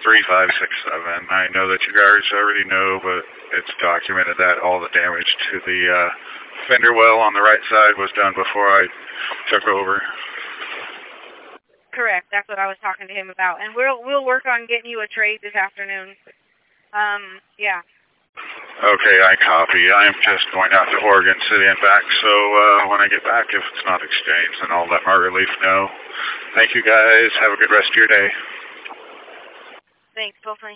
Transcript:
3567. I know that you guys already know, but it's documented that all the damage to the fender well on the right side was done before I took over. Correct. That's what I was talking to him about. And we'll work on getting you a trade this afternoon. Yeah. Okay, I copy. I'm just going out to Oregon City and back, so when I get back, if it's not exchanged, then I'll let my relief know. Thank you guys. Have a good rest of your day. Thanks. Hopefully.